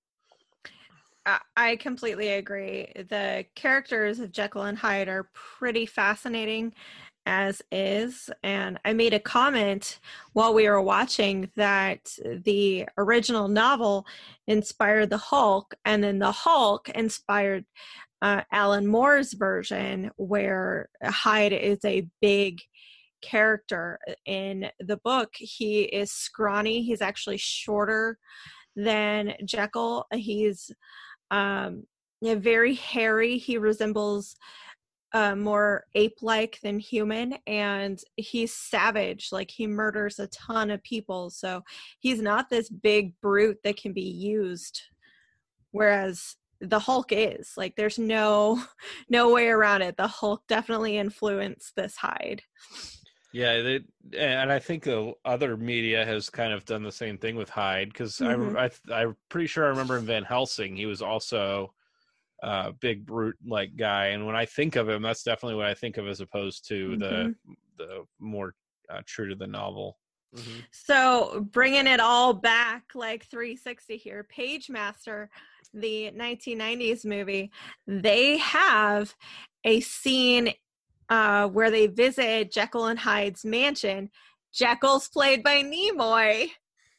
I- I completely agree. The characters of Jekyll and Hyde are pretty fascinating as is. And I made a comment while we were watching that the original novel inspired the Hulk, and then the Hulk inspired uh, Alan Moore's version, where Hyde is a big character. In the book, he is scrawny. He's actually shorter than Jekyll. He's um yeah, very hairy. He resembles uh more ape-like than human, and he's savage. Like, he murders a ton of people, so he's not this big brute that can be used, whereas the Hulk is. Like, there's no no way around it. The Hulk definitely influenced this Hyde. Yeah, they, and I think the other media has kind of done the same thing with Hyde because Mhm. I, I I'm pretty sure I remember in Van Helsing he was also a big brute like guy, and when I think of him, that's definitely what I think of as opposed to Mhm. the the more uh, true to the novel. Mhm. So, bringing it all back like three sixty here, Pagemaster, the nineteen nineties movie, they have a scene uh, where they visit Jekyll and Hyde's mansion. Jekyll's played by Nimoy,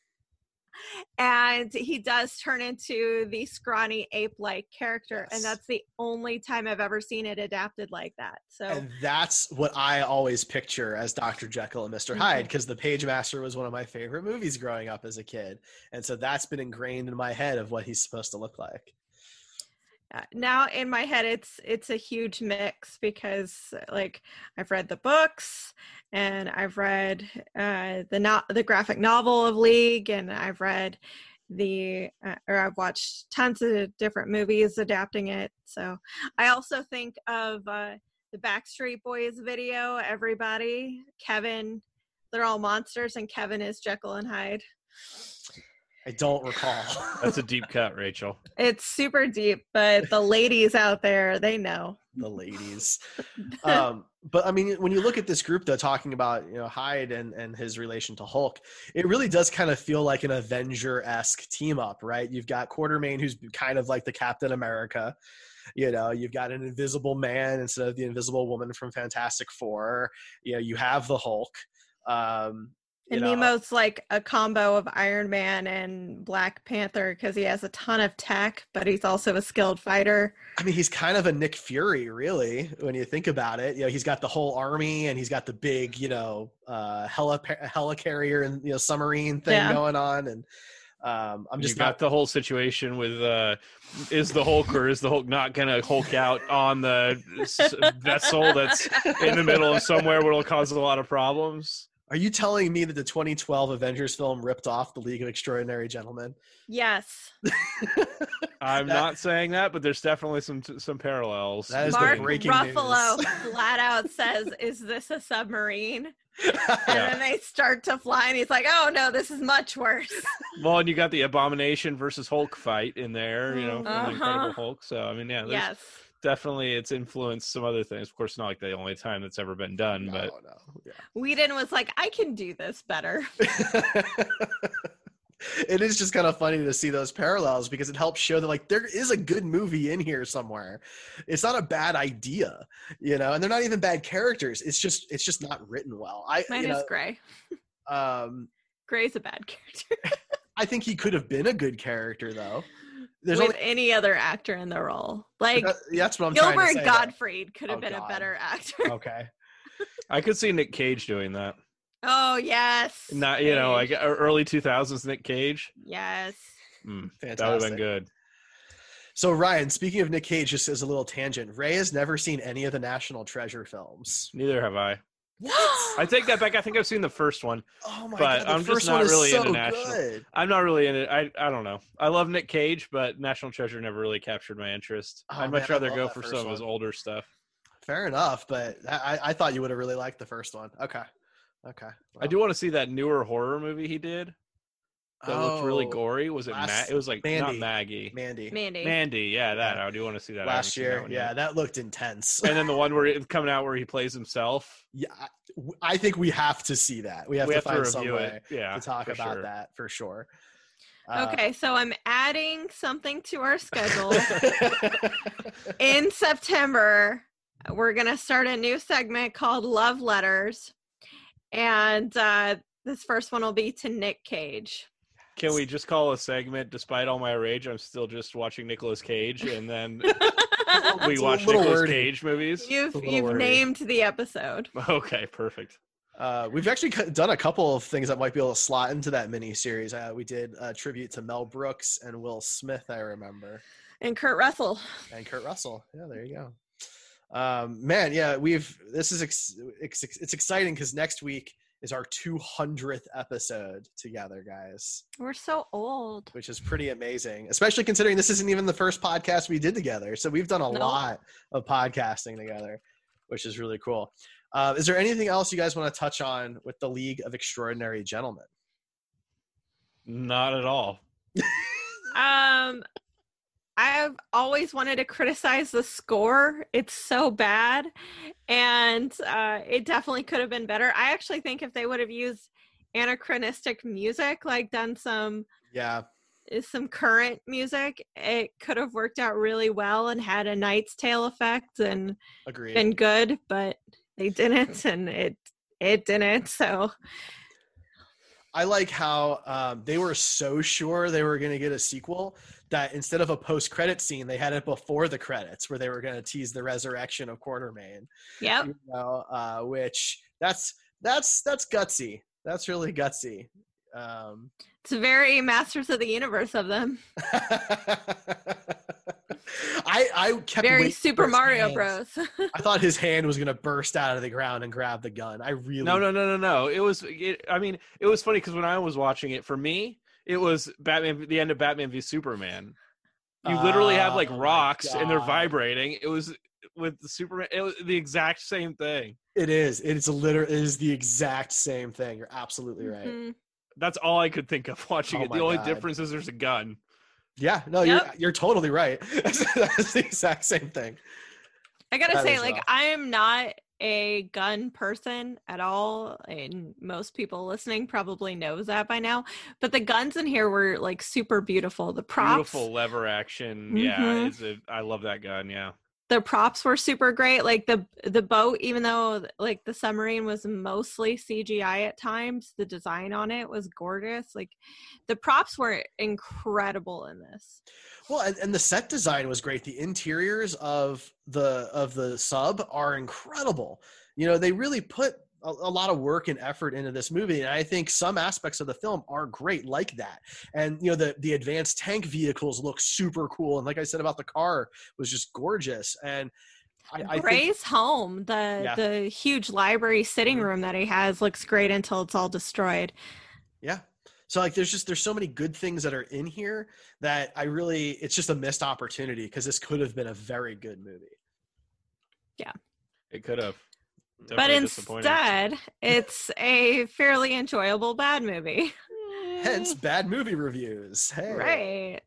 and he does turn into the scrawny ape-like character, and Yes. that's the only time I've ever seen it adapted like that. So, And that's what I always picture as Doctor Jekyll and Mister Mhm. Hyde, because The Pagemaster was one of my favorite movies growing up as a kid. And so that's been ingrained in my head of what he's supposed to look like. Uh, now in my head it's it's a huge mix, because like I've read the books, and I've read uh the not the graphic novel of League, and I've read the uh, or I've watched tons of different movies adapting it. So I also think of uh the Backstreet Boys video, Everybody, Kevin they're all monsters, and Kevin is Jekyll and Hyde. I don't recall. That's a deep cut, Rachel. It's super deep, but the ladies out there, they know. The ladies. Um, but I mean, when you look at this group, though, talking about, you know, Hyde and, and his relation to Hulk, it really does kind of feel like an Avenger-esque team up, right? You've got Quartermain, who's kind of like the Captain America. You know, you've got an Invisible Man instead of the Invisible Woman from Fantastic Four. You know, you have the Hulk. Um, You And know, Nemo's like a combo of Iron Man and Black Panther because he has a ton of tech, but he's also a skilled fighter. I mean, he's kind of a Nick Fury, really, when you think about it. You know, he's got the whole army, and he's got the big, you know, uh, heli helicarrier and, you know, submarine thing Yeah. going on. And um, I'm just you got not. the whole situation with uh, is the Hulk or is the Hulk not going to Hulk out on the s- vessel that's in the middle of somewhere where it'll cause a lot of problems? Are you telling me that the twenty twelve Avengers film ripped off the League of Extraordinary Gentlemen? Yes. I'm That- not saying that, but there's definitely some some parallels. That is the Mark breaking Ruffalo news. flat out says, "Is this a submarine?" And Yeah. then they start to fly, and he's like, "Oh no, this is much worse." Well, and you got the Abomination versus Hulk fight in there, you know, from Uh-huh. the Incredible Hulk. So I mean, yeah, there's Yes. definitely it's influenced some other things. Of course, not like the only time that's ever been done, No, but no. Yeah. Whedon was like, "I can do this better." It is just kind of funny to see those parallels because it helps show that, like, there is a good movie in here somewhere. It's not a bad idea, you know, and they're not even bad characters. It's just it's just not written well. I Mine you is know, Gray. um Gray's a bad character. I think he could have been a good character though. There's With only any other actor in the role, like that- that's what I'm trying to Gilbert say, though. Gottfried could have Oh, been God. a better actor. Okay. I could see Nick Cage doing that. Oh yes. Not you know, Cage. like early two thousands Nick Cage. Yes. Mm, that would have Fantastic. been good. So Ryan, speaking of Nick Cage, just as a little tangent, Ray has never seen any of the National Treasure films. Neither have I. What? I take that back. I think I've seen the first one. Oh my But god, the I'm just first not one is really so into National- good. I'm not really in it. I I don't know. I love Nick Cage, but National Treasure never really captured my interest. Oh, I'd man, much I rather love go that for first some of his one. older stuff. Fair enough, but I, I thought you would have really liked the first one. Okay. Okay. I do want to see that newer horror movie he did. That looked really Oh, gory. Was it? Ma- last- it was like not Mandy. Maggie. Mandy. Mandy. Mandy. Yeah, that. Yeah. I do want to see that. I haven't Last seen that year. one Yeah, yet. that looked intense. And then the one where it's coming out where he plays himself. Yeah, I- I think we have to see that. We have we to have find to some review way it. Yeah, to talk for about sure. that for sure. Uh, Okay, so I'm adding something to our schedule. In September, we're going to start a new segment called Love Letters. And uh, this first one will be to Nick Cage. Can we just call a segment? Despite all my rage, I'm still just watching Nicolas Cage, and then we It's a watch little Nicolas wordy. Cage movies. You've, a little you've wordy. named the episode. Okay, perfect. Uh, we've actually cu- done a couple of things that might be able to slot into that mini series. Uh, we did a tribute to Mel Brooks and Will Smith, I remember, And Kurt Russell. and Kurt Russell. Yeah, there you go. Um, man, yeah, we've this is ex- ex- it's exciting because next week is our two hundredth episode together, guys, We're so old. which is pretty amazing, especially considering this isn't even the first podcast we did together. So we've done a No. lot of podcasting together, which is really cool. Uh, is there anything else you guys want to touch on with the League of Extraordinary Gentlemen? Not at all. Um, I've always wanted to criticize the score. It's so bad, and uh, it definitely could have been better. I actually think if they would have used anachronistic music, like done some Yeah, is some current music, it could have worked out really well and had a Knight's Tale effect and agreed. been good, but they didn't, and it it didn't. So I like how um, they were so sure they were going to get a sequel that instead of a post-credit scene, they had it before the credits where they were going to tease the resurrection of Quartermain. yep. You know, uh, which that's that's that's gutsy. That's really gutsy. Um, It's very Masters of the Universe of them. I I kept Very waiting Super for his Mario hands. Bros. I thought his hand was going to burst out of the ground and grab the gun. I really No, no, no, no, no. It was. It, I mean, it was funny because when I was watching it, for me, it was Batman. The end of Batman v Superman. You literally have like Oh my rocks and they're God. vibrating. It was with the Superman. It was the exact same thing. It is. It's a liter. It is the exact same thing. You're absolutely right. Mhm. That's all I could think of watching Oh it. my The only God. difference is there's a gun. Yeah. No, Yep. you're you're totally right. That's the exact same thing. I gotta That say, is like, rough. I am not a gun person at all, and most people listening probably knows that by now. But the guns in here were like super beautiful. The props, Beautiful lever action. Yeah, Mhm. it's a, I love that gun. Yeah. the props were super great. Like the the boat, even though like the submarine was mostly C G I at times, the design on it was gorgeous. Like the props were incredible in this. Well, and, and the set design was great. The interiors of the of the sub are incredible. You know, they really put a, a lot of work and effort into this movie, and I think some aspects of the film are great like that. And you know, the the advanced tank vehicles look super cool, and like I said about the car, was just gorgeous. And I, I Gray's think, home, the Yeah. the huge library sitting Mhm. room that he has, looks great until it's all destroyed. yeah. So like, there's just there's so many good things that are in here that I really it's just a missed opportunity because this could have been a very good movie. It could have. But Definitely disappointing. instead, it's a fairly enjoyable bad movie. Hence, bad movie reviews. Hey. Right.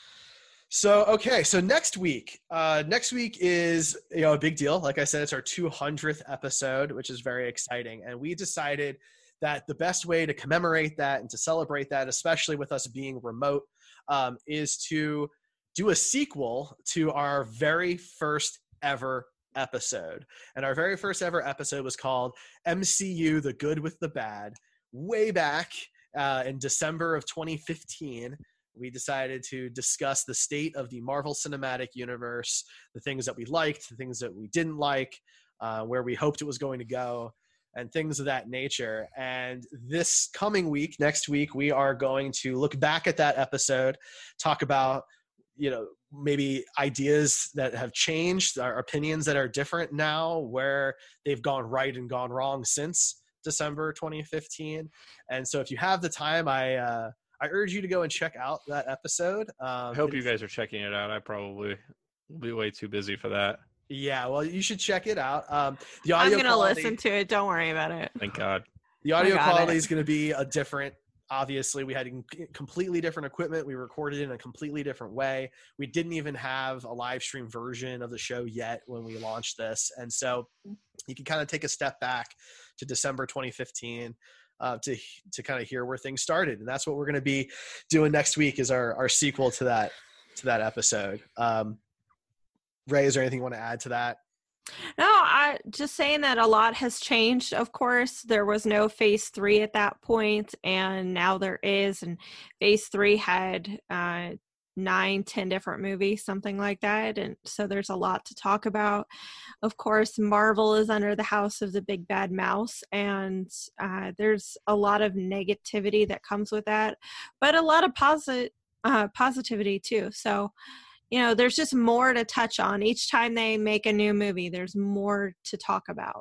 So, okay. So next week, uh, next week is, you know, a big deal. Like I said, it's our two hundredth episode, which is very exciting. And we decided that the best way to commemorate that and to celebrate that, especially with us being remote, um, is to do a sequel to our very first ever episode. And our very first ever episode was called M C U, The Good with the Bad. Way back uh, in December of twenty fifteen, we decided to discuss the state of the Marvel Cinematic Universe, the things that we liked, the things that we didn't like, uh, where we hoped it was going to go, and things of that nature. And this coming week, next week, we are going to look back at that episode, talk about, you know, maybe ideas that have changed, our opinions that are different now, where they've gone right and gone wrong since December twenty fifteen. And so if you have the time, I uh, I urge you to go and check out that episode. Um, I hope it- you guys are checking it out. I probably will be way too busy for that. Yeah, well, you should check it out. Um, the I'm audio going to quality, listen to it. Don't worry about it. Thank God. the audio I got quality it. is going to be a different. Obviously, we had com- completely different equipment. We recorded in a completely different way. We didn't even have a live stream version of the show yet when we launched this. And so you can kind of take a step back to December twenty fifteen uh, to to kind of hear where things started. And that's what we're going to be doing next week is our, our sequel to that to that episode. Um, Ray, is there anything you want to add to that? No, I just saying that a lot has changed. Of course, there was no phase three at that point, and now there is. And phase three had uh, nine, ten different movies, something like that. And so there's a lot to talk about. Of course, Marvel is under the house of the big bad mouse, and uh, there's a lot of negativity that comes with that, but a lot of posit- uh, positivity too. So, you know, there's just more to touch on. Each time they make a new movie, there's more to talk about.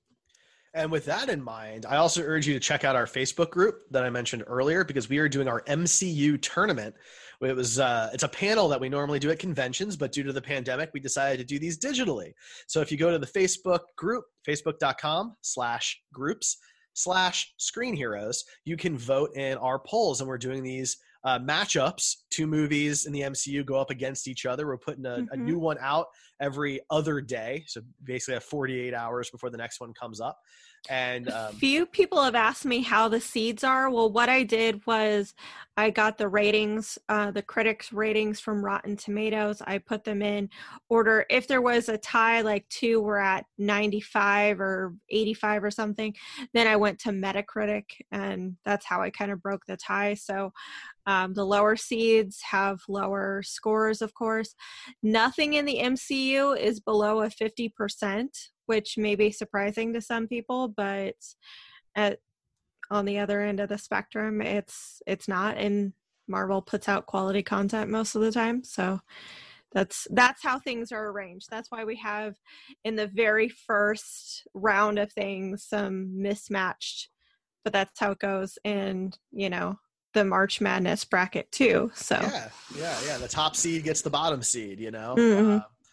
And with that in mind, I also urge you to check out our Facebook group that I mentioned earlier, because we are doing our M C U tournament. It was uh, it's a panel that we normally do at conventions, but due to the pandemic, we decided to do these digitally. So if you go to the Facebook group, facebook.com slash groups slash screen heroes, you can vote in our polls. And we're doing these uh, matchups. Two movies in the M C U go up against each other. We're putting a, Mhm. a new one out every other day. So basically have forty-eight hours before the next one comes up. And A um, few people have asked me how the seeds are. Well, what I did was I got the ratings, uh, the critics' ratings from Rotten Tomatoes. I put them in order. If there was a tie, like two were at ninety-five or eighty-five or something, then I went to Metacritic, and that's how I kind of broke the tie. So um, the lower seeds have lower scores, of course. Nothing in the M C U is below a fifty percent, which may be surprising to some people, but at, on the other end of the spectrum, it's it's not. And Marvel puts out quality content most of the time, so that's that's how things are arranged. That's why we have in the very first round of things some mismatched, but that's how it goes in, you know, the March Madness bracket too. So yeah, yeah, yeah. The top seed gets the bottom seed, you know? Mhm. Uh,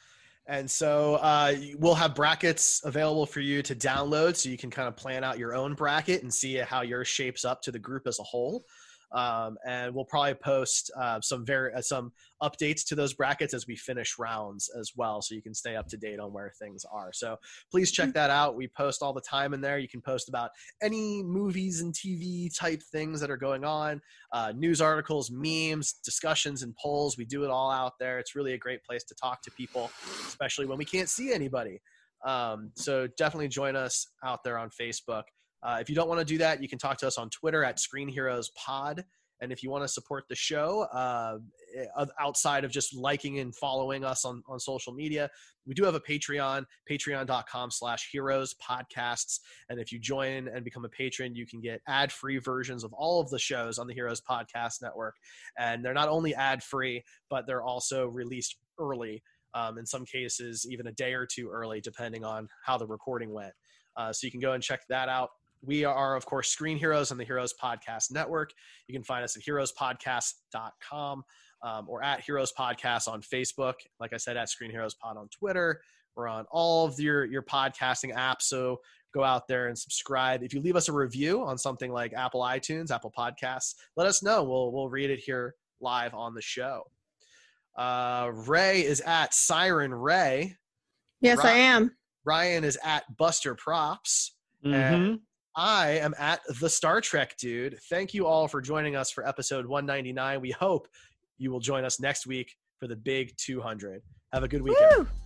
And so uh, we'll have brackets available for you to download so you can kind of plan out your own bracket and see how yours shapes up to the group as a whole. Um, and we'll probably post uh, some very uh, some updates to those brackets as we finish rounds as well, so you can stay up to date on where things are. So please check that out. We post all the time in there. You can post about any movies and T V type things that are going on, uh, news articles, memes, discussions, and polls. We do it all out there. It's really a great place to talk to people, especially when we can't see anybody. Um, so definitely join us out there on Facebook. Uh, if you don't want to do that, you can talk to us on Twitter at Screen Heroes Pod. And if you want to support the show uh, outside of just liking and following us on, on social media, we do have a Patreon, patreon.com slash heroes podcasts. And if you join and become a patron, you can get ad-free versions of all of the shows on the Heroes Podcast Network. And they're not only ad-free, but they're also released early. Um, in some cases, even a day or two early, depending on how the recording went. Uh, so you can go and check that out. We are, of course, Screen Heroes on the Heroes Podcast Network. You can find us at heroes podcast dot com um, or at Heroes Podcast on Facebook. Like I said, at Screen Heroes Pod on Twitter. We're on all of your, your podcasting apps, so go out there and subscribe. If you leave us a review on something like Apple iTunes, Apple Podcasts, let us know. We'll, we'll read it here live on the show. Uh, Ray is at Siren Ray. Yes, Ryan, I am. Ryan is at Buster Props. Mm-hmm. And I am at the Star Trek Dude. Thank you all for joining us for episode one ninety-nine. We hope you will join us next week for the big two hundred. Have a good weekend. Woo!